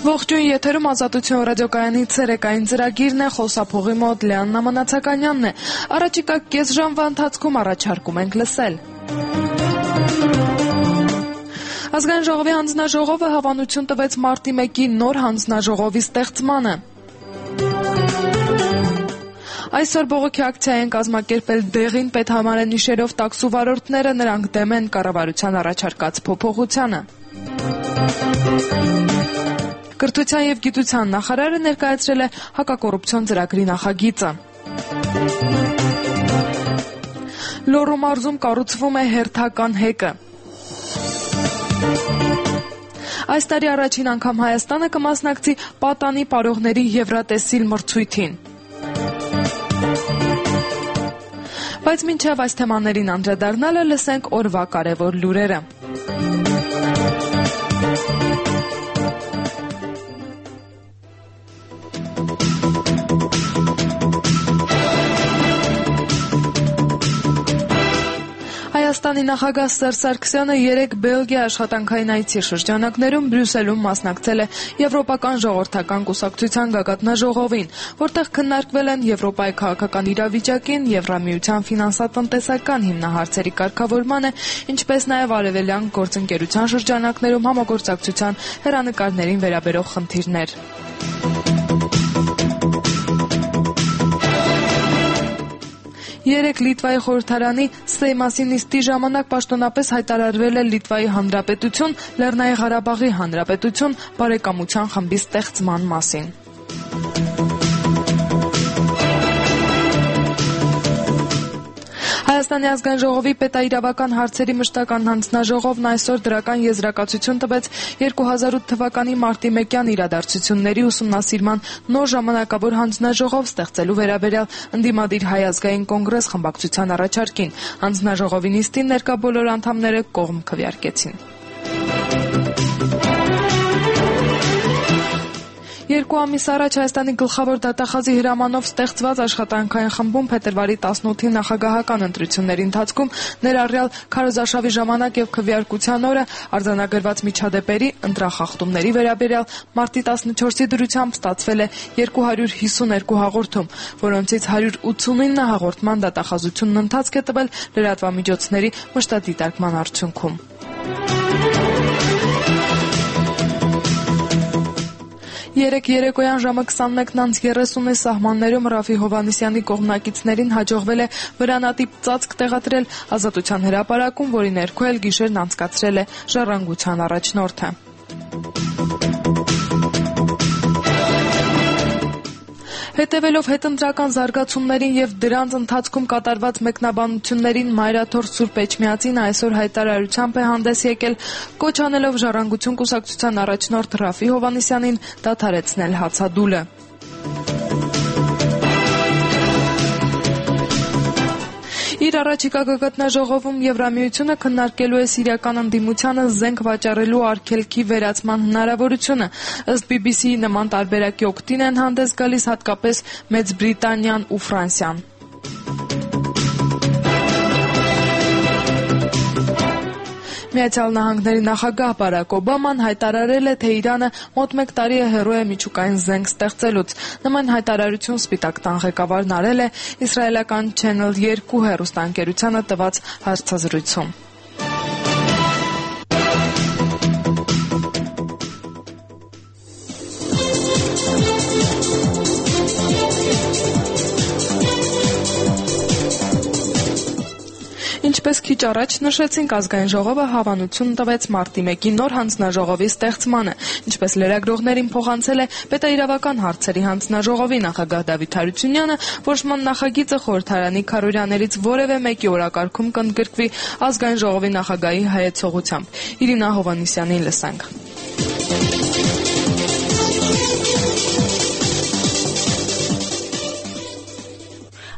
Ողջույն, եթերում Ազատություն ռադիոկայանի ցերեկային ծրագիրն է, խոսափողի մոտ Լիաննա Մնացականյանն է։ Առաջիկա կես ժամվա ընթացքում առաջարկում ենք լսել. Ազգային ժողովի հանձնաժողովը հավանություն տվեց մարտի 1-ի նոր հանձնաժողովի ստեղծմանը։ Այսօր բողոքի ակցիա են կազմակերպել Դեղին պետհամարենիշերով տաքսու վարորդները, նրանք դեմ են կառավարության առաջարկած փոփոխությանը։ Կրթության և գիտության նախարարը ներկայացրել է հակակոռուպցիոն ծրագրի նախագիծը։ Լոռու մարզում կառուցվում է հերթական հեկը։ Այս տարի առաջին անգամ Հայաստանը կմասնակցի պատանի պարողների Եվրատեսիլ մրցույթին։ Բայց մինչև այս թեմաներին անդրադառնալը լսենք օրվա կարևոր լուրերը։ Հայաստանի նախագահ Սերժ Սարգսյանը երեկ Բելգիա աշխատանքային այցի շրջանակներում Բրյուսելում մասնակցել է Եվրոպական ժողովրդական կուսակցության գագաթնաժողովին, որտեղ քննարկվել են Եվրոպայի քաղաքական իրավիճակին, Եվրամիության ֆինանսատնտեսական հիմնահարցերի կարգավորմանը, ինչպես նաև արևելյան գործընկերության շրջանակներում համագործակցության հեռանկարներին վերաբերող խնդիրներ։ Երեկ Լիտվայի խորհրդարանի Սեյմասի նիստի ժամանակ պաշտոնապես հայտարարվել է Լիտվայի Հանրապետություն, Լեռնային Ղարաբաղի Հանրապետություն բարեկամության խմբի ստեղծման մասին։ Հայաստանի ազգային ժողովի պետաիրավական հարցերի մշտական հանձնաժողովն այսօր դրական եզրակացություն տվեց 2008 թվականի մարտի 1-յան իրադարձությունների ուսումնասիրման նոր ժամանակավոր հանձնաժողով ստեղծելու վերաբերյալ ընդդիմադիր Հայ ազգային կոնգրես խմբակցության առաջարկին։ Հանձնաժողովի նիստին ներկա բոլոր անդամները կողմ քվեարկեցին։ 2 ամիս առաջ Հայաստանի գլխավոր դատախազի հրամանով ստեղծված աշխատանքային խմբում փետրվարի 18-ի նախագահական ընտրությունների ընթացքում ներառյալ քարոզարշավի ժամանակ եւ քվեարկության օրը արձանագրված միջադեպերի ընտրախախտումների վերաբերյալ մարտի 14-ի դրությամբ ստացվել է 252 հաղորդում, որոնցից 189 հաղորդման դատախազությունն ընթացք է տվել լրատվամիջոցների մշտադիտարկման արդյունքում։ Երեկ երեկոյան ժամը 21:30-ի սահմաններում Ռաֆի Հովհաննիսյանի կողմնակիցներին հաջողվել է վրանատիպ ծածկ տեղադրել Ազատության հրապարակում, որի ներքո էլ գիշերն անցկացրել է Ժառանգության առաջնորդը։ Հետևելով հետընտրական զարգացումներին եւ դրանց ընթացքում կատարված մեկնաբանություններին մայրաթորթ Սուրբ Էջմիածին այսօր հայտարարությամբ է հանդես եկել, կոչ անելով Ժառանգություն կուսակցության առաջնորդ Ռաֆի Հովհաննիսյանին դադարեցնել հացադուլը։ Իր առաջիկա գագաթնաժողովում Եվրամիությունը քննարկելու է սիրիական ընդդիմությանը զենք վաճառելու արգելքի վերացման հնարավորությունը։ Ըստ BBC-ի նման տարբերակի օգտին են հանդես գալիս հատկապես Մեծ Բրիտանիան ու Ֆրանսիան։ Միացյալ Նահանգների նախագահ Բարաք Օբաման հայտարարել է, թե Իրանը մոտ 1 տարի է հեռու է միջուկային զենք ստեղծելուց։ Նման հայտարարություն Սպիտակ տան ղեկավարն արել է իսրայելական Channel 2 հեռուստաընկերությանը տված հարցազրույցում։ Ինչպես քիչ առաջ նշեցինք, ազգային ժողովը հավանություն տվեց մարտի 1-ի նոր հանձնաժողովի ստեղծմանը, ինչպես լրագրողներին փոխանցել է պետաիրավական հարցերի հանձնաժողովի նախագահ Դավիթ Հարությունյանը, որոշման նախագիծը խորհրդարանի քարոզարշավներից որևէ մեկի օրակարգում կընդգրկվի ազգային ժողովի նախագահի հայեցողությամբ։ Իրինա Հովհաննիսյանին լսենք։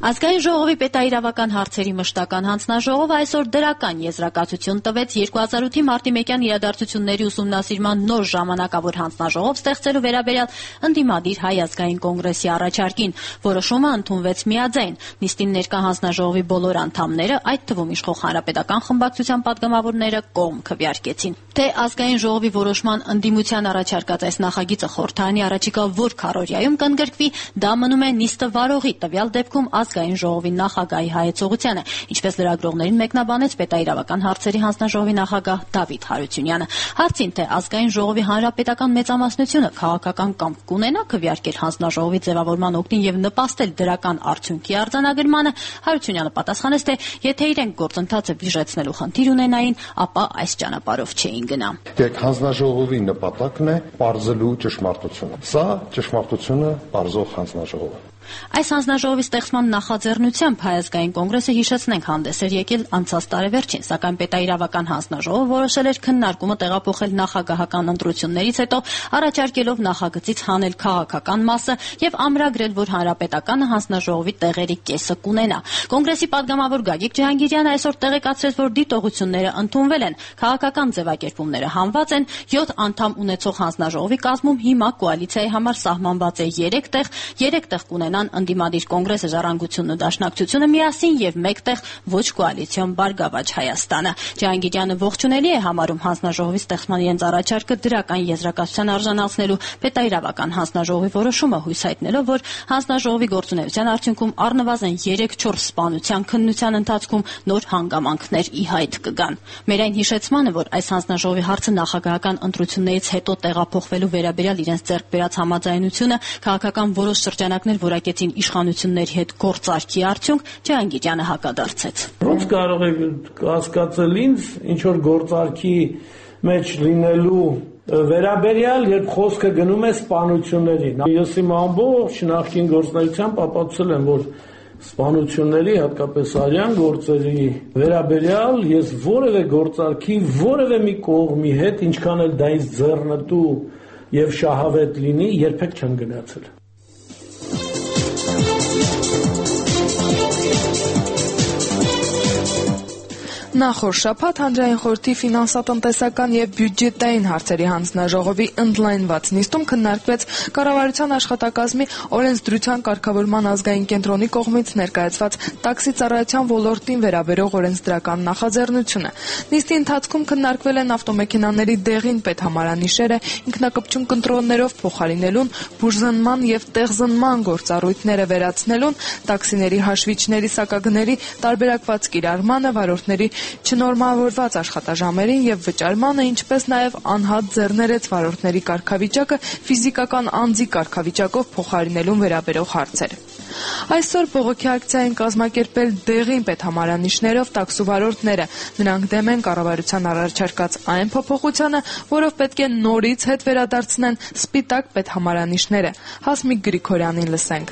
Ազգային ժողովի պետաիրավական հարցերի մշտական հանձնաժողովը այսօր դրական եզրակացություն տվեց 2008-ի մարտի 1-յան իրադարձությունների ուսումնասիրման նոր ժամանակավոր հանձնաժողով ստեղծելու վերաբերյալ ընդդիմադիր Հայ ազգային կոնգրեսի առաջարկին։ Որոշումը ընդունվեց միաձայն։ Նիստին ներկա հանձնաժողովի բոլոր անդամները, այդ թվում իշխող Հանրապետական խմբակցության պատգամավորները, կողմ քվեարկեցին։ Թե ազգային ժողովի որոշման ընդդիմության առաջարկած այս նախագիծը խորհրդարանի առաջիկա որ քառօրյայում կընդգրկվի, դա մնում է նիստը վարողի, տվյալ դեպքում ազգային ժողովի նախագահի հայեցողությանը, ինչպես լրագրողներին մեկնաբանեց պետաիրավական հարցերի հանձնաժողովի նախագահ Դավիթ Հարությունյանը։ Հարցին, թե ազգային ժողովի հանրապետական մեծամասնությունը քաղաքական կամք կունենա քվեարկել հանձնաժողովի ձևավորման օգտին եւ նպաստել դրական արդյունքի արձանագրմանը, Հարությունյանը պատասխանեց, թե եթե իրենք գործընթացը վիժեցնելու խնդիր ունենային, ապա այս ճանապարհով չէին գնա։ Հանձնաժողովի նպատակն է պարզելու ճշմարտությունը։ Սա ճշմարտությունը պարզող հանձնաժողով է։ Այս հանձնաժողովի ստեղծման նախաձեռնությամբ Հայ ազգային կոնգրեսը հիշեցնենք հանդես էր եկել անցած տարեվերջին, սակայն պետաիրավական հանձնաժողովը որոշել էր քննարկումը տեղափոխել նախագահական ընտրություններից հետո, առաջարկելով նախագծից հանել քաղաքական մասը եւ ամրագրել, որ հանրապետականը հանձնաժողովի տեղերի կեսը կունենա։ Կոնգրեսի պատգամավոր Գագիկ Ջհանգիրյանը այսօր տեղեկացրեց, որ դիտողությունները ընդունվել են, քաղաքական ձևակերպումները հանված են, 7 անդամ ունեցող հանձնաժողովի կազմում հիմա կոալիցիայի համար սահմանված է 3 տեղ կունենան ընդդիմադիր կոնգրեսը, Ժառանգությունն ու Դաշնակցությունը միասին եւ մեկտեղ ոչ կոալիցիոն Բարգավաճ Հայաստանը։ Ջհանգիրյանը ողջունելի է համարում հանձնաժողովի ստեղծման իրենց առաջարկը դրական եզրակացության արժանացնելու պետաիրավական հանձնաժողովի որոշումը, հույս հայտնելով, որ հանձնաժողովի գործունեության արդյունքում առնվազն 3-4 սպանության քննության ընթացքում նոր հանգամանքներ ի հայտ կգան։ Մեր այն հիշեցմանը, որ այս հանձնաժողովի հարցը նախագահական ընտրություններից հետո տեղափոխվելու վերաբերյալ իրենց ձեռք բերած համաձայնությունը քաղաքական որոշ շրջանակներ որակեցին իշխանությունների հետ գործարքի արդյունք, Ջհանգիրյանը հակադարձեց։ Ոնց կարող եք հասկացել ինձ ինչ որ գործարքի մեջ լինելու վերաբերյալ, երբ խոսքը գնում է սպանությունների։ Ես իմ ամբողջ նախկին գործունեությամբ ապացուցել եմ, որ սպանությունների, հատկապես արյան գործերի վերաբերյալ ես որևէ գործարքի, որևէ մի կողմի հետ, ինչքան էլ դա ինձ ձեռնտու եւ շահավետ լինի, երբեք չեմ գնացել։ Նախորդ շաբաթ հանրային խորհրդի ֆինանսատնտեսական եւ բյուջետային հարցերի հանձնաժողովի ընդլայնված նիստում քննարկվեց կառավարության աշխատակազմի օրենսդրության կարգավորման ազգային կենտրոնի կողմից ներկայացված տաքսի ծառայության ոլորտին վերաբերող օրենսդրական նախաձեռնությունը։ Նիստի ընթացքում քննարկվել են ավտոմեքենաների դեղին պետհամարանիշերը, ինքնակպչուն կընտրոններով փոխարինելուն, բուժզնման եւ տեղզնման գործառույթները վերացնելուն, տաքսիների հաշվիչների սակագների տարբերակված կիրառմանը, վարորդների չնորմավորված աշխատաժամերին եւ վճարմանը, ինչպես նաեւ անհատ ձեռներեց վարորդների կարգավիճակը ֆիզիկական անձի կարգավիճակով փոխարինելուն վերաբերող հարցեր։ Այսօր բողոքի ակցիա են կազմակերպել դեղին պետհամարանիշներով տաքսուվարորդները։ Նրանք դեմ են կառավարության առաջարկած այն փոփոխությանը, որով պետք է նորից հետ վերադարձնեն սպիտակ պետհամարանիշները։ Հասմիկ Գրիգորյանին լսենք։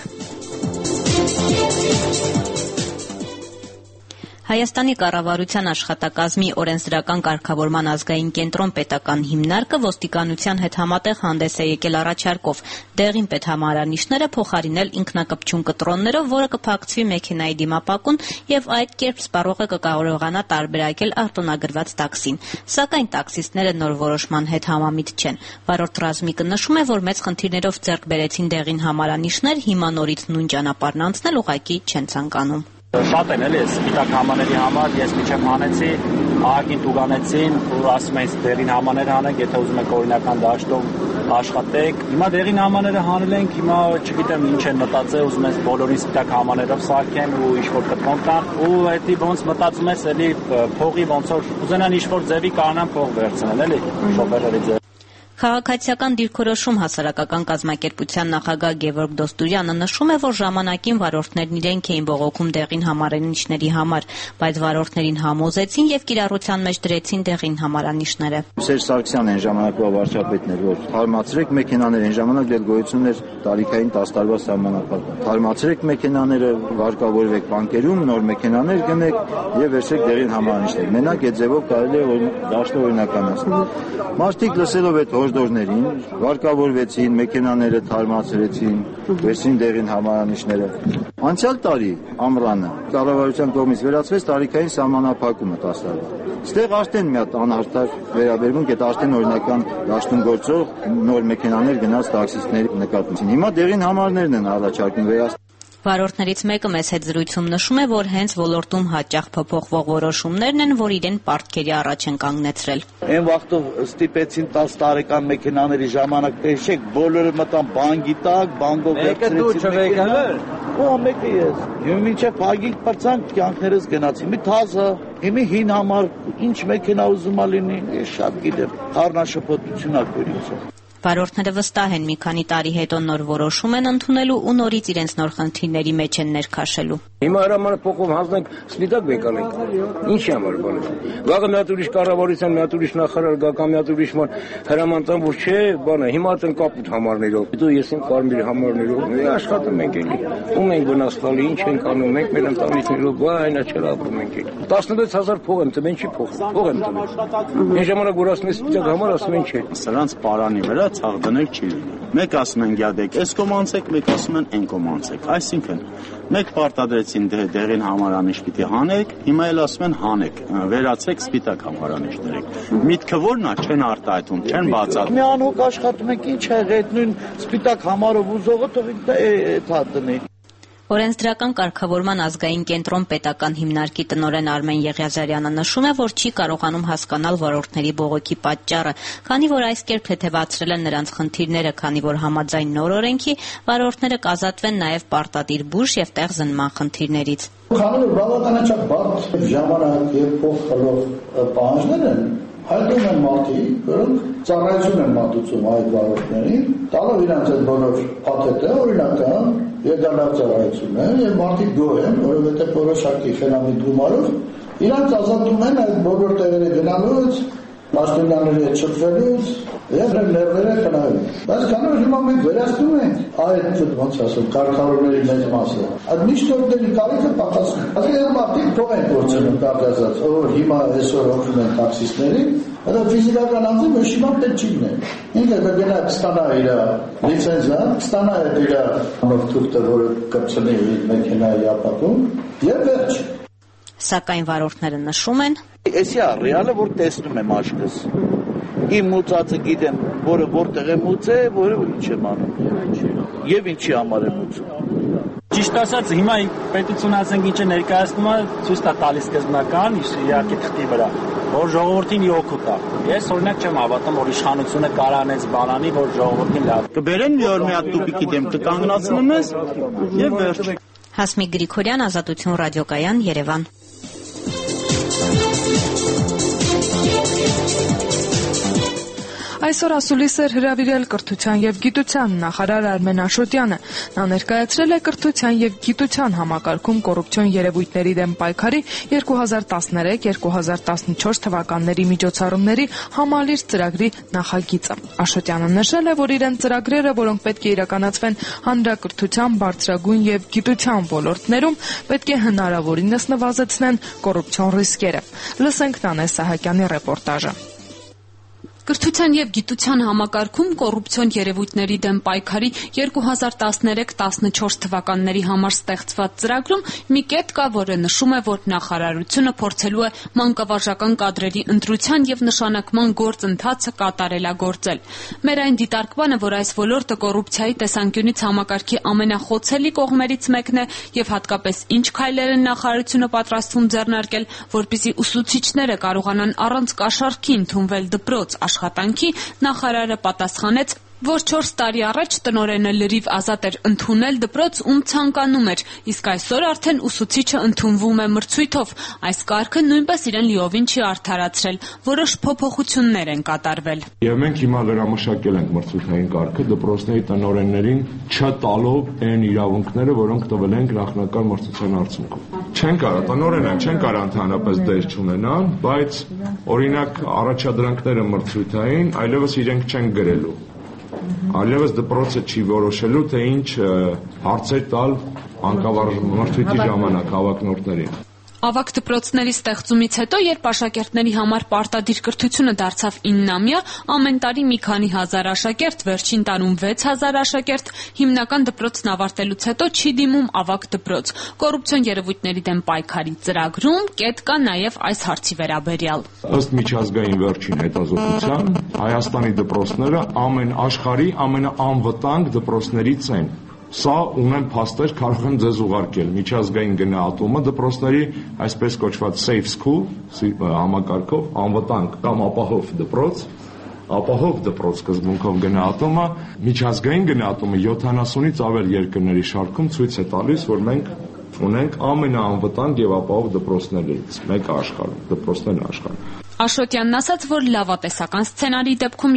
Հայաստանի կառավարության աշխատակազմի օրենսդրական կարգավորման ազգային կենտրոն պետական հիմնարկը ոստիկանության հետ համատեղ հանդես է եկել առաջարկով դեղին պետհամարանիշները փոխարինել ինքնակպչուն կտրոններով, որը կփակցվի մեքենայի դիմապակուն եւ այդ կերպ սպառողը կկարողանա տարբերակել արտոնագրված տաքսին։ Սակայն տաքսիստները նոր որոշման հետ համամիտ չեն։ Վարորդ Ռազմիկը նշում է, որ մեծ խնդիրներով ձեռք բերեցին դեղին համարանիշներ, հիմա նորից նույն ճանապարհն անցնել ուղղակի չեն ցանկանում։ Շատ են էլի սպիտակ hamanերի համար, ես միջև հանեցի, ահագին տուգանեցին, ու ասում են դեղին hamanեր հանեք, եթե ուզում եք օրինական դաշտով աշխատեք։ Հիմա դեղին hamanերը հանել ենք, հիմա չգիտեմ ինչ են մտածել, ուզում են բոլորին սպիտակ hamanերով սարքեն ու ինչ-որ կտրոն տան, ու էդի ոնց մտածում ես էլի փողի ոնց որ ուզենան ինչ-որ ձևի կանան փող վերցնել, էլի շոֆերների ձև։ Քաղաքացիական դիրքորոշում հասարակական կազմակերպության նախագահ Գևորգ Դոստուրյանը նշում է, որ ժամանակին վարորդներն իրենք էին բողոքում դեղին համարանիշների համար, բայց վարորդներին համոզեցին եւ կիրառության մեջ դրեցին դեղին համարանիշները։ Սերժ Սարգսյանն այն ժամանակվա վարչապետն էր, որ թարմացրեք մեքենաները, այն ժամանակ դեռ գոյություն էր տարիքային 10 տարվա սահմանափակ։ Թարմացրեք մեքենաները, վարկավորվեք բանկերում, նոր մեքենաներ գնեք եւ վերցրեք դեղին համարանիշներ։ Մենակ այդ ձևով կարելի է դաշտը օրինականացնել։ Մարդիկ լսելով այդ դոժդոժներին, վարկավորվեցին, մեքենաները թարմացրեցին, վերցին դեղին համարանիշները։ Անցյալ տարի ամռանը կառավարության կողմից վերացվեց տարիքային սահմանափակումը 10 տարվա։ Ստեղ արդեն մի հատ անհարթար վերաբերմունք, այդ արդեն օրինական դաշտում գործող նոր մեքենաներ գնաց տաքսիստների նկատմամբ։ Հիմա դեղին համարներն են առաջարկում վերացնել։ Վարորդներից մեկը մեծ հետ զրույցում նշում է, որ հենց ոլորտում հաճախ փոփոխվող որոշումներն են, որ իրեն պարտքերի առաջ են կանգնեցրել։ Այն վաղտով ստիպեցին 10 տարեկան մեքենաների ժամանակ տեսեք, բոլորը մտան բանկի տակ, բանկով վերցրեցին մեքենան։ Մեկը ես։ Հիմա մինչև փագիկ բարձանք կյանքներս գնացին։ Մի թազը, հիմա հին համար ինչ մեքենա ուզում ա լինի, ես շատ գիտեմ։ Առնաշփոթություն ա կորիցը։ Վարորդները վստահ են, մի քանի տարի հետո նոր որոշում են ընդունելու ու նորից իրենց նոր խնդիրների մեջ են ներքաշելու։ Հիմա հրամանը փոխում հանձնենք սպիտակ մեկանենք։ Ինչի համար բանը։ Վաղը մի հատ ուրիշ կառավարության, մի հատ ուրիշ նախարար գա կամ մի հատ ուրիշ հրաման տան, որ չէ, բանը, հիմա այդեն կապուտ համարներով։ Հետո ես եմ կարմիր համարներով։ Աշխատում ենք էլի։ Ում ենք վնաս տալի, ինչ ենք անում, մենք մեր ընտանիքներով, այնա չէ ապրում ենք էլի։ 16000 փող եմ տվել, ինչի փող եմ տվել։ Այն ժամանակ որ ասում ես սպիտակ համար, ասում են չէ։ Սրանց պարանի վրա ցաղ դնել չի լինի։ Մեկ ասում են գյադեք, այս կոմանցեք, մեկ ասում են այն կոմանցեք։ Այսինքն, մեկ պարտադրեցին դեղին համարանիշ պիտի հանեք, հիմա էլ ասում են հանեք, վերացրեք սպիտակ համարանիշ դրեք։ Միտքը որն է, չեն արտահայտում, չեն բացատրում։ Մի անհոգ աշխատում ենք, ինչ է այդ նույն սպիտակ համարով ուզողը թողիկ դա էթա դնի։ Օրենսդրական կարգավորման ազգային կենտրոն պետական հիմնարկի տնօրեն Արմեն Եղիազարյանը նշում է, որ չի կարողանում հասկանալ վարորդների բողոքի պատճառը, քանի որ այս կերպ թեթևացրել են նրանց խնդիրները, քանի որ համաձայն նոր օրենքի վարորդները կազատվեն նաև պարտադիր բուժ եւ տեղ զննման խնդիրներից։ Քանի որ բավականաչափ բարդ ժամանակ եւ փող խլող պահանջներ են, հայտնում են մարդիկ, որոնք ծառայություն են մատուցում այդ վարորդներին, տալով իրանց այդ բոլոր փաթեթը, օրինական եկալավ ծառայություն է, եւ մարդիկ գոհ են, որովհետեւ որոշակի խելամիտ գումարով իրանց ազատում են այդ բոլոր տեղերը գնալուց, մաշտենյանների հետ շփվելուց եւ ներվերը խնայելու։ Բայց քանի որ հիմա մենք վերացնում ենք այդ ոնց ասեմ կարգավորների մեծ մասը, այդ միշտորների կարիքը պակասում։ Այսինքն մարդիկ թող են գործում կարգազած, որ հիմա այսօր օգնում են տաքսիստներին, դա ֆիզիկական անձը ոչ հիմա պետք չի լինի։ Ինքը կգնա կստանա իր լիցենզը, կստանա իր նոթուկտը, որը կպցնի իր մեքենայի ապակում եւ վերջ։ Սակայն վարորդները նշում են. Էսի է ռեալը, որ տեսնում եմ աչքս։ Իմ մուծածը գիտեմ, որը որտեղ է մուծե, որը ինչ եմ անում։ Եվ ինչի համար է մուծում։ Ճիշտ ասած, հիմա պետությունը ասենք ինչ է ներկայացնում է, ցույց տա տալիս սկզբնական իհարկե թղթի վրա, որ ժողովրդին օգուտ է։ Ես օրինակ չեմ հավատում, որ իշխանությունը կարանեց բանանի, որ ժողովրդին լավ։ Կբերեն մի օր մի հատ տուփիկի դեմ կկանգնացնում ես եւ վերջ։ Հասմիկ Գրիգորյան, Ազատություն ռադիոկայան, Երևան։ Այսօր ասուլիս էր հրավիրել կրթության եւ գիտության նախարար Արմեն Աշոտյանը։ Նա ներկայացրել է կրթության եւ գիտության համակարգում կոռուպցիոն երևույթների դեմ պայքարի 2013-2014 թվականների միջոցառումների համալիր ծրագրի նախագիծը։ Աշոտյանը նշել է, որ իրեն ծրագրերը, որոնք պետք է իրականացվեն հանրակրթության, բարձրագույն եւ գիտության ոլորտներում, պետք է հնարավորինս նվազեցնեն կոռուպցիոն ռիսկերը։ Լսենք Նանե Սահակյանի ռեպորտաժը։ Կրթության եւ գիտության համակարգում կոռուպցիոն երևույթների դեմ պայքարի 2013-14 թվականների համար ստեղծված ծրագրում մի կետ կա, որը նշում է, որ նախարարությունը փորձելու է մանկավարժական կադրերի ընտրության եւ նշանակման գործընթացը կատարելագործել։ Մեր այն դիտարկմանը, որ այս ոլորտը կոռուպցիայի տեսանկյունից համակարգի ամենախոցելի կողմերից մեկն է եւ հատկապես ինչ քայլեր են նախարարությունը պատրաստվում ձեռնարկել, որպեսզի ուսուցիչները կարողանան առանց կաշառքի ընդունվել դպրոց աշխատանքի, նախարարը պատասխանեց, որ 4 տարի առաջ տնօրենը լրիվ ազատ էր ընդունել դպրոց, ում ցանկանում էր, իսկ այսօր արդեն ուսուցիչը ընդունվում է մրցույթով։ Այս կարգը նույնպես իրեն լիովին չի արդարացրել, որոշ փոփոխություններ են կատարվել։ Եվ մենք հիմա վերամշակել ենք մրցույթային կարգը դպրոցների տնօրեններին չտալով այն իրավունքները, որոնք տվել ենք նախնական մրցության արդյունքում։ Չեն կարող տնօրենը չեն կարող ընդհանրապես դեր չունենան, բայց օրինակ առաջադրանքները մրցույթային այլևս իրենք չեն գրելու։ Այլևս դպրոցը չի որոշելու, թե ինչ հարցեր տալ մանկավարժ մրցույթի ժամանակ հավակնորդներին։ Ավագ դպրոցների ստեղծումից հետո, երբ աշակերտների համար պարտադիր կրթությունը դարձավ 9-ամյա, ամեն տարի մի քանի հազար աշակերտ, վերջին տարում 6000 աշակերտ, հիմնական դպրոցն ավարտելուց հետո չի դիմում ավագ դպրոց։ Կոռուպցիոն երևույթների դեմ պայքարի ծրագրում կետ կա նաև այս հարցի վերաբերյալ։ Ըստ միջազգային վերջին հետազոտության, Հայաստանի դպրոցները աշխարհի ամենաանվտանգ դպրոցներից են։ Սա ունեն փաստեր, կարող եմ ձեզ ուղարկել միջազգային գնահատումը դպրոցների, այսպես կոչված safe school համակարգով, անվտանգ կամ ապահով դպրոց սկզբունքով գնահատումը, միջազգային գնահատումը 70-ից ավել երկրների շարքում ցույց է տալիս, որ մենք ունենք ամենաանվտանգ եւ ապահով դպրոցներից մեկը աշխարհում, դպրոցներն աշխարհում։ Աշոտյանն ասաց, որ լավատեսական սցենարի դեպքում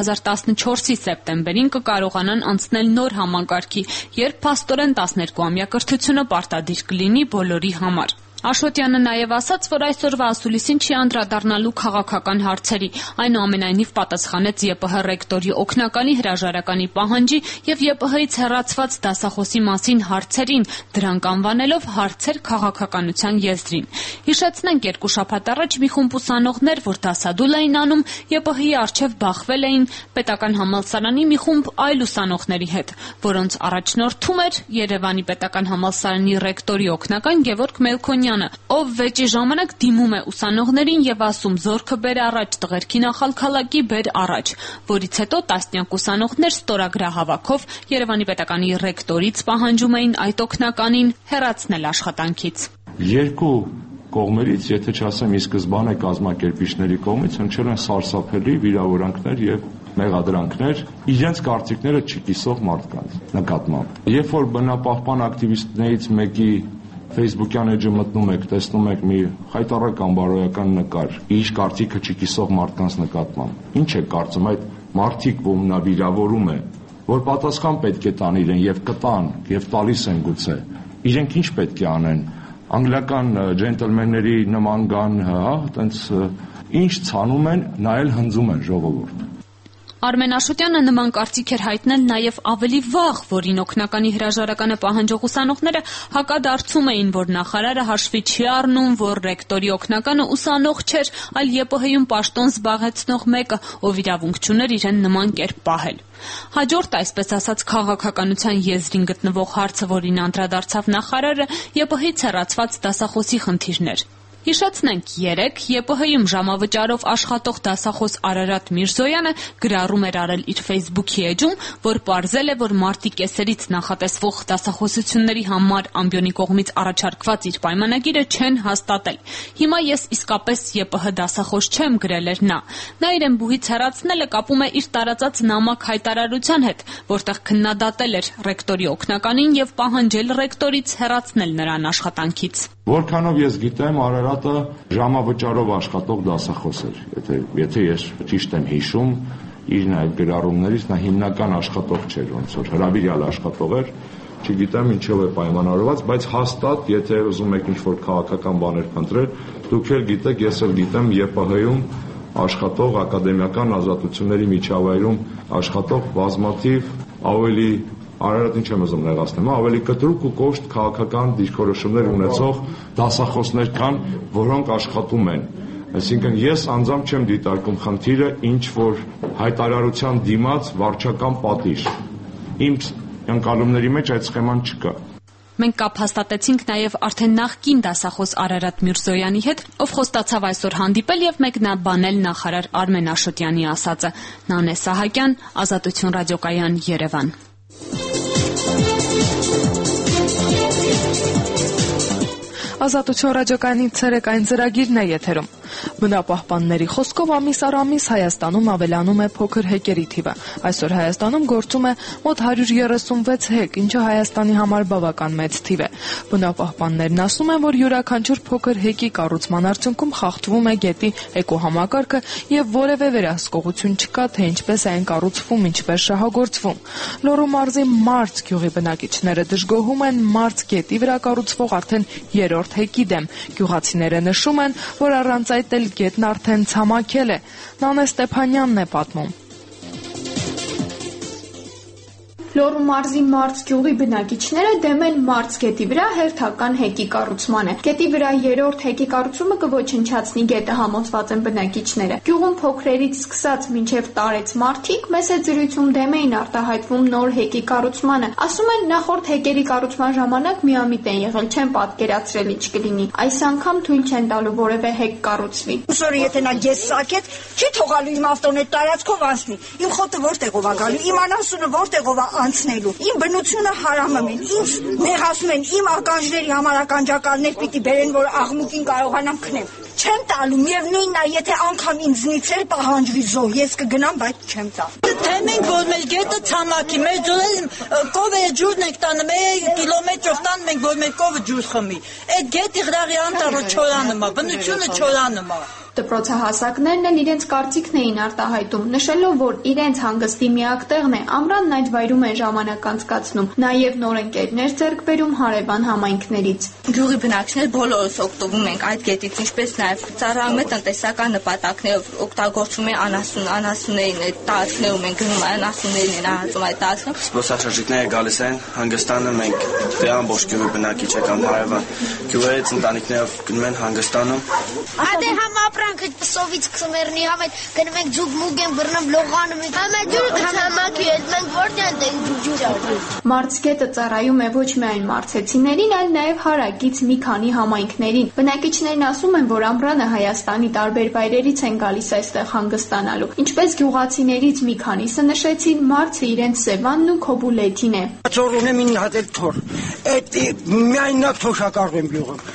2014-ի սեպտեմբերին կկարողանան անցնել նոր համակարգի, երբ փաստորեն 12-ամյա կրթությունը պարտադիր կլինի բոլորի համար։ Աշոտյանը նաև ասաց, որ այսօրվա ասուլիսին չի անդրադառնալու քաղաքական հարցերի, այնուամենայնիվ պատասխանեց ԵՊՀ ռեկտորի օգնականի հրաժարականի պահանջի եւ ԵՊՀ-ից հեռացված դասախոսի մասին հարցերին, դրանք անվանելով հարցեր քաղաքականության եզրին։ Հիշեցնենք, 2 շաբաթ առաջ մի խումբ ուսանողներ, որ դասադուլ էին անում, ԵՊՀ-ի առջև բախվել էին պետական համալսարանի մի խումբ այլ ուսանողների հետ, որոնց առաջնորդում էր Երևանի պետական համալսարանի ռեկտորի օգնական Գևորգ Մելքոնյանը, ով վեճի ժամանակ դիմում է ուսանողներին եւ ասում զորքը բեր առաջ, տղերքի նախալքալակի բեր առաջ, որից հետո տասնյակ ուսանողներ ստորագրահավաքով Երևանի պետականի ռեկտորից պահանջում էին այդ օգնականին հեռացնել աշխատանքից։ Երկու կողմերից, եթե չասեմ ի սկզբանե կազմակերպիչների կողմից հնչել են սարսափելի վիրավորանքներ եւ մեղադրանքներ իրենց կարծիքները չկիսող մարդկանց նկատմամբ։ Երբ որ բնապահպան ակտիվիստներից մեկի Facebook-յան էջը մտնում եք, տեսնում եք մի խայտառական բարոյական նկար, իր կարծիքը չկիսող մարդկանց նկատմամբ։ Ինչ է կարծում այդ մարդիկ, որ նա վիրավորում է, որ պատասխան պետք է տան իրեն եւ կտան եւ տալիս են գուցե։ Իրենք ինչ պետք է անեն։ Անգլիական ջենտլմենների նման գան, տենց ինչ ցանում են, նայել հնձում են ժողովուրդ։ Արմեն Աշոտյանը նման կարծիք էր հայտնել նաև ավելի վաղ, որին օգնականի հրաժարականը պահանջող ուսանողները հակադարձում էին, որ նախարարը հաշվի չի առնում, որ ռեկտորի օգնականը ուսանող չէր, այլ ԵՊՀ-ում պաշտոն զբաղեցնող մեկը, ով իրավունք չուներ իրեն նման կերպ պահել։ Հաջորդ, այսպես ասած, քաղաքականության եզրին գտնվող հարցը, որին անդրադարձավ նախարարը, ԵՊՀ-ից հեռացված դասախոսի խնդիրն էր։ Հիշեցնենք, 3 ԵՊՀ-ում ժամավճարով աշխատող դասախոս Արարատ Միրզոյանը գրառում էր արել իր Facebook-ի էջում, որ պարզել է, որ մարտի կեսերից նախատեսվող դասախոսությունների համար ամբիոնի կողմից առաջարկված իր պայմանագիրը չեն հաստատել։ Հիմա ես իսկապես ԵՊՀ դասախոս չեմ, գրել էր նա։ Նա իրեն բուհից հեռացնելը կապում է իր տարածած նամակ հայտարարության հետ, որտեղ քննադատել էր ռեկտորի օգնականին եւ պահանջել ռեկտորից հեռացնել նրան աշխատանքից։ Որքանով ես գիտեմ, Արարատը ժամավճարով աշխատող դասախոս էր, եթե ես ճիշտ եմ հիշում, իր նաև գրառումներից նա հիմնական աշխատող չէր, ոնց որ հրավիրյալ աշխատող էր, չգիտեմ ինչով է պայմանավորված, բայց հաստատ, եթե ուզում եք ինչ-որ քաղաքական բաներ փնտրել, դուք էլ գիտեք, ես էլ գիտեմ ԵՊՀ-ում աշխատող ակադեմիական ազատությունների միջավայրում աշխատող բազմաթիվ ավելի Արարատ ինչ եմ ուզում նեղացնեմ, ավելի կտրուկ ու կոշտ քաղաքական դիրքորոշումներ ունեցող դասախոսներ կան, որոնք աշխատում են։ Այսինքն ես անձամբ չեմ դիտարկում խնդիրը ինչ որ հայտարարության դիմաց վարչական պատիժ։ Իմ ընկալումների մեջ այդ սխեման չկա։ Մենք կապ հաստատեցինք նաև արդեն նախկին դասախոս Արարատ Միրզոյանի հետ, ով խոստացավ այսօր հանդիպել եւ մեկնաբանել նախարար Արմեն Աշոտյանի ասածը։ Նանե Սահակյան, Ազատություն ռադիոկայան, Երևան։ Ազատություն ռադիոկայանի ցերեկային ծրագիրն է եթերում։ Բնապահպանների խոսքով ամիս առ ամիս Հայաստանում ավելանում է փոքր հեկերի թիվը։ Այսօր Հայաստանում գործում է մոտ 136 հեկ, ինչը Հայաստանի համար բավական մեծ թիվ է։ Բնապահպաններն ասում են, որ յուրաքանչյուր փոքր հեկի կառուցման արդյունքում խախտվում է գետի էկոհամակարգը եւ որևէ վերահսկողություն չկա, թե ինչպես է այն կառուցվում, ինչպես շահագործվում։ Լոռու մարզի Մարց գյուղի բնակիչները դժգոհում են Մարց գետի վրա կառուցվող արդեն 3-րդ հեկի դեմ։ Գյուղացիները նշում են, որ առանց այդ էլ գետն արդեն ցամաքել է։ Նանե Ստեփանյանն է պատմում։ Լոռու մարզի Մարծ գյուղի բնակիչները դեմ են Մարծ գետի վրա հերթական հեկի կառուցմանը։ Գետի վրա երրորդ հեկի կառուցումը կոչնչացնի գետը, համոզված են բնակիչները։ Գյուղում փոքրերից սկսած մինչև տարեց մարդիկ մեծ զրույցում դեմ էին արտահայտվում նոր հեկի կառուցմանը։ Ասում են նախորդ հեկերի կառուցման ժամանակ միամիտ են եղել, չեն պատկերացրել ինչ կլինի։ Այս անգամ թույլ չեն տալու որևէ հեկ կառուցվի։ Ուսորը եթե նա գես սակեց, չի թողալու իմ ավտոն այդ տարածքով անցնի։ Իմ խոտը որտեղով է գալու, իմ անասունը որտեղով է անցնելու։ Իմ բնությունը հարամում են, ինձ նեղացնում են, իմ ականջների համար ականջակալներ պիտի բերեն, որ աղմուկին կարողանամ քնեմ։ Չեմ տալու, միևնույնն է, եթե անգամ ինձնից էլ պահանջվի զոհ, ես կգնամ, բայց չեմ տա։ Թե մենք որ մեր գետը ցամաքի, մեր ջուրը կովը ջուրն ենք տանում, մեր կիլոմետրով տանում ենք, որ մեր կովը ջուր խմի։ Այդ գետի գրաղի անտառը չորանում է, բնությունը չորանում է։ Դպրոցահասակներն էլ իրենց կարծիքն էին արտահայտում, նշելով, որ իրենց հանգստի միակ տեղն է, ամռանն այդ վայրում են ժամանակ անցկացնում, նաև նոր ընկերներ ձեռք բերում հարևան համայնքներից։ Գյուղի բնակիչներ բոլորս օգտվում ենք այդ գետից, ինչպես նաև ծառայում է տնտեսական նպատակներով, օգտագործում է անասուններին, տարածքներում են գնում, անասուններին են արածում այդ տարածքում։ Զբոսաշրջիկները գալիս են, հանգստանում ենք, դե ամբողջ գյուղի բնակիչը կամ հարևան գյուղերից ընտանիքներով գնում են հանգստանում։ Ապրանքը սովից քսմերնի համետ գնում ենք ջուկ մուկ են բռնում լողանում ենք համաջուրը համակի հետ մենք որտեղ ենք ջուջը։ Մարզգետը ծառայում է ոչ միայն մարզեցիներին, այլ նաև հարակից մի քանի համայնքներին։ Բնակիչներն ասում են, որ ամռանը Հայաստանի տարբեր վայրերից են գալիս այստեղ հանգստանալու։ Ինչպես գյուղացիներից մի քանիսը նշեցին, մարզը իրենց Սևանն ու Քոբուլեթին է։ Ծոր ունեմ 9 հատ թոր։ Այդ միայնակ թոշակառ եմ գյուղում։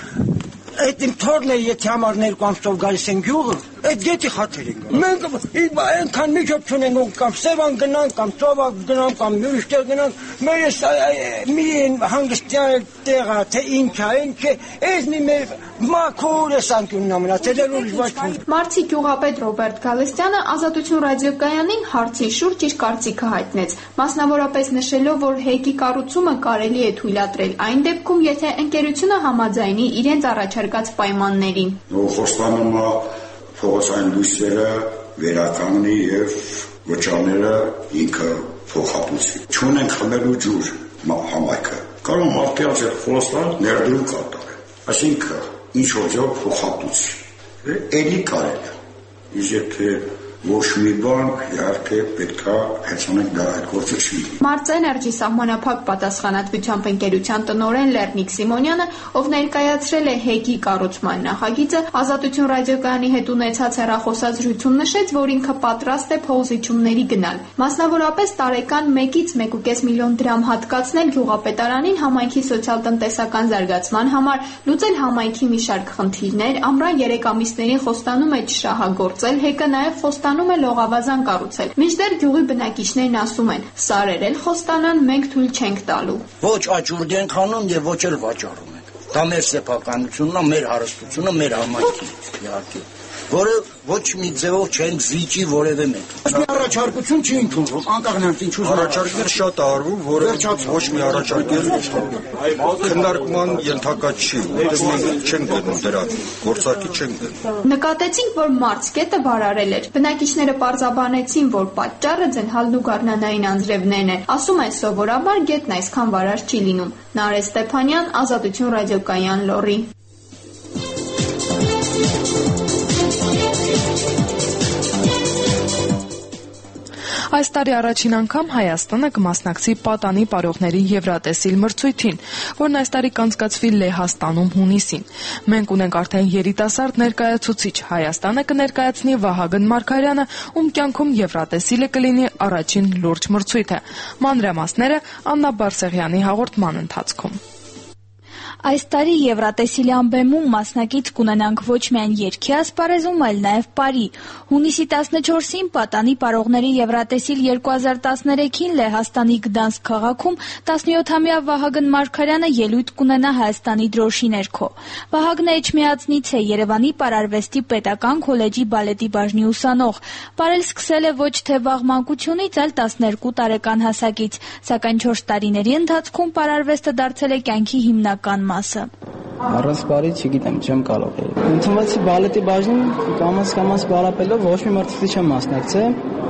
Այդ իմ թորն է, եթե համար 2 ամսով գալիս են գյուղը, այդ գետի խաթեր են գալիս։ Մենք այնքան միջոց չունենք, կամ Սևան գնանք, կամ Ծովակ գնանք, կամ ուրիշ տեղ գնանք, մերս մի հանգստյան տեղը, թե ինչ է, այս մի մեր մաքուր է սանկյունն ամենացել էր ուրիշ ոչ ոք։ Մարզի գյուղապետ Ռոբերտ Գալստյանը Ազատություն ռադիոկայանին հարցի շուրջ իր կարծիքը հայտնեց, մասնավորապես նշելով, որ հեկի կառուցումը կարելի է թույլատրել այն դեպքում, եթե ընկերությունը համաձայնի իրենց առաջարկած պայմաններին։ Խոստանում է փողոցային լույսերը վերականգնի եւ ոչաները ինքը փոխհատուցի։ Չունենք խմելու ջուր համայնքը։ Կարող մարդկանց այդ խոստան ներդրում կատարել։ Այսինքն ինչ ոչով փոխհատուցի։ Էլի կարելի է։ Իսկ եթե ոչ մի բան, իհարկե պետքա հեծանենք դա այդ գործը չի։ Մարզէներգի սահմանափակ պատասխանատվությամբ ընկերության տնօրեն Լեռնիկ Սիմոնյանը, ով ներկայացրել է հեկի կառուցման նախագիծը, Ազատություն ռադիոկայանի հետ ունեցած հեռախոսազրույցում նշեց, որ ինքը պատրաստ է փոխզիջումների գնալ։ Մասնավորապես տարեկան 1-ից 1.5 միլիոն դրամ հատկացնել գյուղապետարանին համայնքի սոցիալ-տնտեսական զարգացման համար, լուծել համայնքի մի շարք խնդիրներ, ամռան 3 ամիսներին խոստանում է չշահագործել հեկը, նաև խոստանում է լողավազան կառուցել։ Մինչդեռ գյուղի բնակիչներն ասում են, սարերել խոստանան մենք թույլ չենք տալու։ Ոչ աճուրդ ենք անում եւ ոչ էլ վաճառում ենք։ Դա մեր սեփականությունն է, մեր հարստությունը, մեր համայնքի իհարկե, որը ոչ մի ձևով չեն զիջի որևէ մեկ։ Մի առաջարկություն չի ընդունվում, անկախ նրանից ինչու առաջարկներ շատ արվում, որը ոչ մի առաջարկել քննարկման ենթակա չի, որտեղ մենք չենք գտնում դրա գործարկի չենք գտնում։ Նկատեցինք, որ մարզկետը վարարել էր։ Բնակիչները պարզաբանեցին, որ պատճառը ձենհալն ու գարնանային անձրևներն են։ Ասում են, սովորաբար գետն այսքան վարար չի լինում։ Նարէ Ստեփանյան, Ազատություն ռադիոկայան, Լոռի։ Այս տարի առաջին անգամ Հայաստանը կմասնակցի պատանի պարողների Եվրատեսիլ մրցույթին, որն այս տարի կանցկացվի Լեհաստանում հունիսին։ Մենք ունենք արդեն երիտասարդ ներկայացուցիչ, Հայաստանը կներկայացնի Վահագն Մարգարյանը, ում կյանքում Եվրատեսիլը կլինի առաջին լուրջ մրցույթը։ Մանրամասները Աննա Բարսեղյանի հաղորդման ընթացքում։ Այս տարի Եվրատեսիլյան բեմում մասնակից կունենանք ոչ միայն երգի ասպարեզում, այլ նաև պարի։ Հունիսի 14-ին պատանի պարողների Եվրատեսիլ 2013-ին Լեհաստանի Գդանսկ քաղաքում 17-ամյա Վահագն Մարգարյանը ելույթ կունենա Հայաստանի դրոշի ներքո։ Վահագնը Էջմիածնից է, Երևանի Պարարվեստի պետական քոլեջի բալետի բաժնի ուսանող։ Պարել սկսել է ոչ թե վաղ մանկությունից, այլ 12 տարեկան հասակից, սակայն 4 տարիների ընթացքում պարարվեստը դարձել է կյանքի հիմնական մասը։ Առանց բարի չգիտեմ, չեմ կարող։ Ընդունվեցի բալետի բաժնում, կամաց պարապելով ոչ մի մրցույթի չեմ մասնակցել։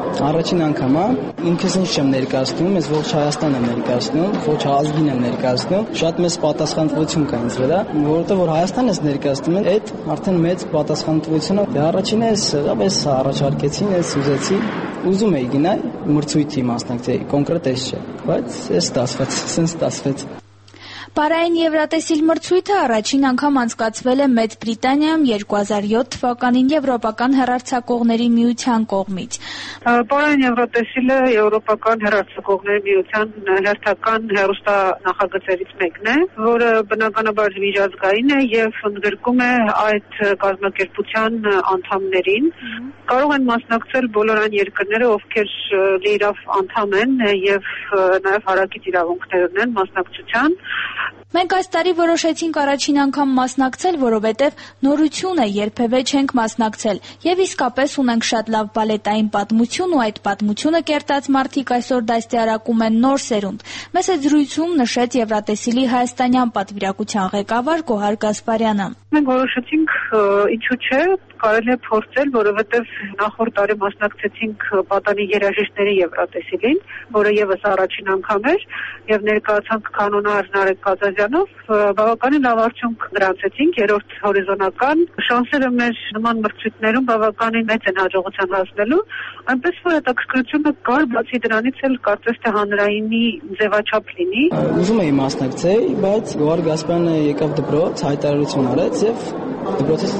Առաջին անգամ է, ինքս ինձ չեմ ներկայացնում, ես ոչ Հայաստան եմ ներկայացնում, ոչ ազգին եմ ներկայացնում, շատ մեծ պատասխանատվություն կա ինձ վրա, որովհետև որ Հայաստան ես ներկայացնում, այդ արդեն մեծ պատասխանատվություն է։ Առաջինը ես առաջարկեցին, ես ուզեցի, ուզում էի գնալ մրցույթի մասնակցեի, կոնկրետ էս չէ, բայց էս ստացվեց։ Պարային Եվրատեսիլ մրցույթը առաջին անգամ անցկացվել է Մեծ Բրիտանիայում 2007 թվականին Եվրոպական հեռարձակողների միության կողմից։ Պարային Եվրատեսիլը Եվրոպական հեռարձակողների միության հերթական հեռուստանախագծերից մեկն է, որը բնականաբար միջազգային է եւ ընդգրկում է այդ կազմակերպության անդամներին։ Կարող են մասնակցել բոլոր այն երկրները, ովքեր լիիրավ անդամ են եւ նաեւ հարակից իրավունքներ ունեն մասնակցության։ Մենք այս տարի որոշեցինք առաջին անգամ մասնակցել, որովհետև նորություն է, երբևէ չենք մասնակցել, եւ իսկապես ունենք շատ լավ բալետային պատմություն ու այդ պատմությունը կերտած մարդիկ այսօր դաստիարակում են նոր սերունդ։ Մեծ այդ զրույցում նշեց Եվրատեսիլի հայաստանյան պատվիրակության ղեկավար Գոհար Գասպարյանը։ Մենք որոշեցինք, ինչու՞ չէ, կարելի է փորձել, որովհետև նախորդ տարի մասնակցեցինք պատանի երաժիշտների Եվրատեսիլին, որը եւս առաջին անգամ էր, եւ ներկայացանք կանոնար Նարեկ Կազազյանով, բավականին լավ արդյունք գրանցեցինք, երրորդ հորիզոնական, շանսերը մեր նման մրցույթներում բավականին մեծ են հաջողության հասնելու, այնպես որ հետաքրքրությունը կար, բացի դրանից էլ կարծես թե հանրայինի ձևաչափ լինի։ Ուզում էի մասնակցել, բայց Գոհար Գասպարյանը եկավ դպրոց, հայտարարություն արեց եւ դպրոցից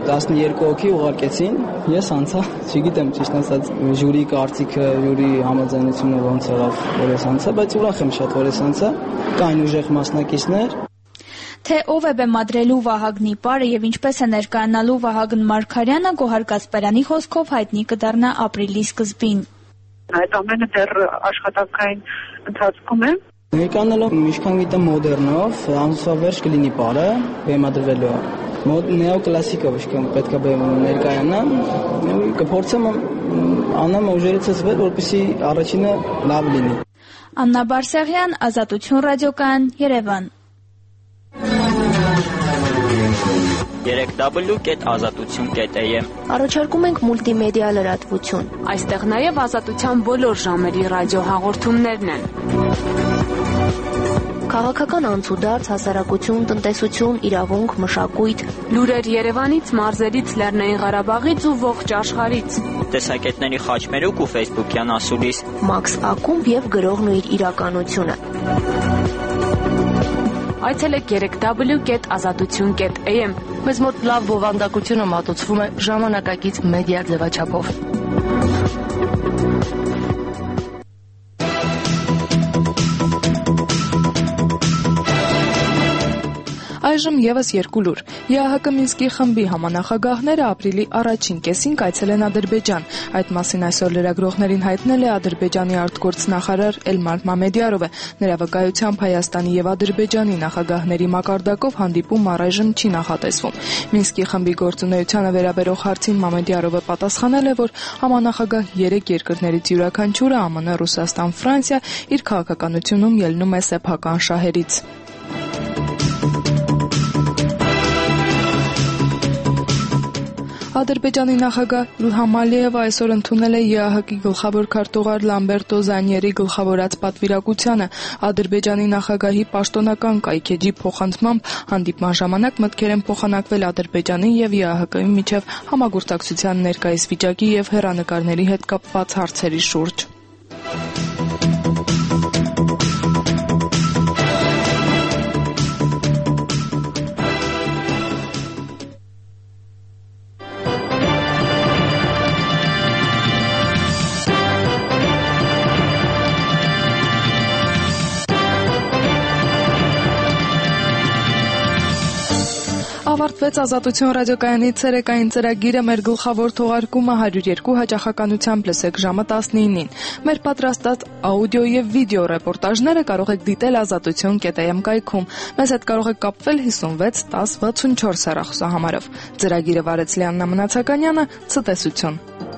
12 հոգի ուղարկեցին, ես անցա, չգիտեմ ճիշտ ասած ժյուրի կարծիքը, ժյուրի համաձայնությունը ոնց եղավ, որ ես անցա, բայց ուրախ եմ շատ, որ ես անցա, կային ուժեղ մասնակիցներ։ Թե ով է բեմադրելու Վահագնի պարը եւ ինչպես է ներկայանալու Վահագն Մարգարյանը, Գոհար Գասպարյանի խոսքով հայտնի կդառնա ապրիլի սկզբին։ Այդ ամենը դեռ աշխատանքային ընթացքում է։ Ներկայանալով ինչքան գիտեմ մոդեռնով, ամսվա վերջ կլինի պարը, բեմադրվելու նեոկլասիկով պետք է ներկայանա, կփորձեմ անեմ ուժերիցս վեր, որպեսզի առաջինը լավ լինի։ Աննա Բարսեղյան, Ազատություն ռադիոկայան, Երևան։ www.azatutun.am Առաջարկում ենք մուլտիմեդիա լրատվություն։ Այստեղ նաև ազատության բոլոր ժամերի ռադիոհաղորդումներն են։ Քաղաքական անցուդարձ, հասարակություն, տնտեսություն, իրավունք, մշակույթ, լուրեր Երևանից, մարզերից, Լեռնային Ղարաբաղից ու ողջ աշխարհից։ Տեսակետների խաչմերուկ ու Facebook-յան ասուլիս։ Մաքս Ակումբ եւ գրողն ու իր իրականությունը։ Այցելեք www.azatutun.am։ Մեզ մոտ լավ բովանդակությունը մատուցվում է ժամանակակից մեդիա ձևաչափով։ Այժմ եւս երկու լուր։ ԵԱՀԿ Մինսկի խմբի համանախագահները ապրիլի առաջին կեսին կայցելեն Ադրբեջան։ Այդ մասին այսօր լրագրողներին հայտնել է Ադրբեջանի արտգործնախարար Էլմար Մամեդյարովը։ Նրա վկայությամբ Հայաստանի եւ Ադրբեջանի նախագահների մակարդակով հանդիպում առայժմ չի նախատեսվում։ Մինսկի խմբի գործունեությանը վերաբերող հարցին Մամեդյարովը պատասխանել է, որ համանախագահ 3 երկրներից յուրաքանչյուրը ԱՄՆ, Ռուսաստան, Ֆրանսիա իր քաղաքականությունում ելնում է սեփական շահերից։ Ադրբեջանի նախագահ Իլհամ Ալիևը այսօր ընդունել է ԵԱՀԿ-ի գլխավոր քարտուղար Լամբերտո Զանիերի գլխավորած պատվիրակությանը։ Ադրբեջանի նախագահի պաշտոնական կայքեջի փոխանցմամբ հանդիպման ժամանակ մտքեր են փոխանակվել Ադրբեջանի եւ ԵԱՀԿ-ի միջև համագործակցության ներկայիս վիճակի եւ հեռանկարների հետ կապված հարցերի շուրջ։ Ավարտվեց Ազատություն ռադիոկայանի ցերեկային ծրագիրը, մեր գլխավոր թողարկումը 102 հաճախականությամբ լսեք ժամը 19-ին։ Մեր պատրաստած աուդիո եւ վիդեո ռեպորտաժները կարող եք դիտել azatutun.am կայքում։ Մեզ հետ կարող եք կապվել 56 10 64 հեռախոսահամարով։ Ծրագիրը վարեց Լիաննա Մնացականյանը, ցտեսություն։